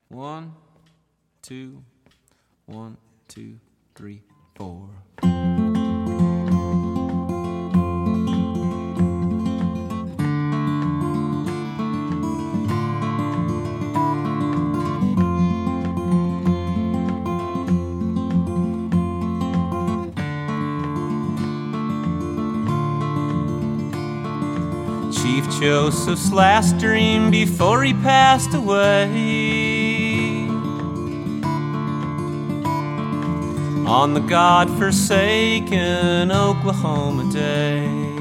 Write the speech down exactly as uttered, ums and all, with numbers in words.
One, two, one, two, three, four. Chief Joseph's last dream before he passed away, on the God-forsaken Oklahoma day.